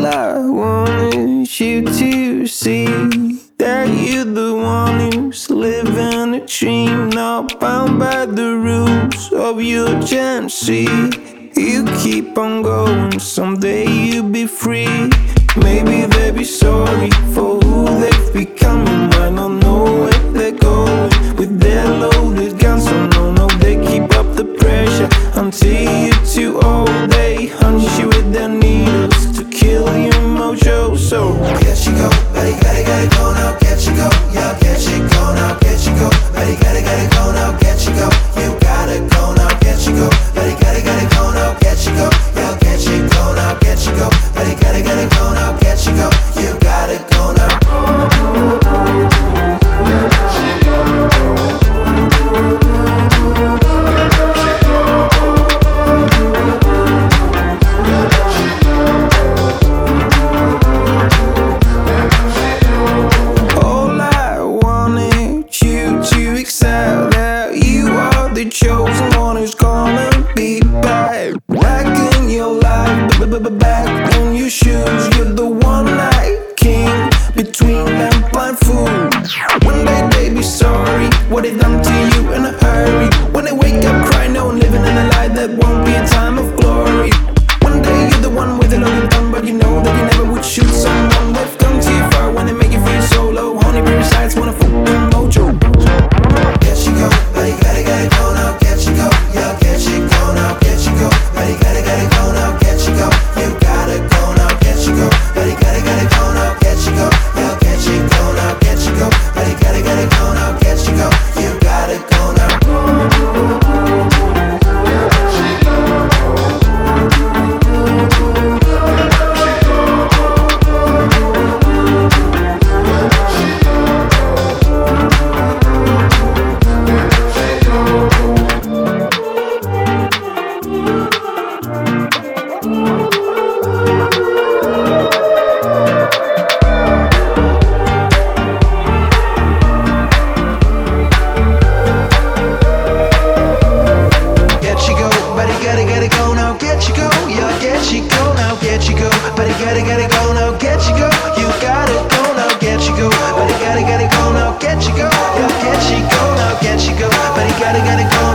I wanted you to see that you're the one who's living a dream, not bound by the rules of urgency. You keep on going, someday you'll be free. Maybe they'll be sorry for who they've become. You might not know where they're going with their loaded guns. So no, they keep up the pressure until you're too old. They hunt you with their needles to kill your mojo. So get you go, but you gotta go now. Get you go, yeah, get you go now. Get you go, but you gotta go now. Get you go, you gotta go now. Get you go, but you gotta go now. Get you go, yeah, get you go now. Get you go, but you gotta go now. Get you go, you gotta go now. The chosen one who's gonna be back in your life, back in your shoes. You're the one-night king between them blind fools. One day they be sorry what they done to you in a hurry. When they wake up crying, no one living in a life that won't be a time of glory. One day you're the one with a loaded gun, but you know that you never would shoot someone. They've come too far when they make you feel so low. Honey parasites wanna fuck them mojo. Get you go, but you gotta go now. Get you go, yeah, get you go now. Get you go, but you gotta go now. Get you go, you gotta go now. Get you go, but you gotta go now. Get you go, yeah, get you go now. Get you go, but you gotta go now. Get you go, you gotta go now. Gotta go now, get you go, yeah, get you go now, get you go, but you gotta go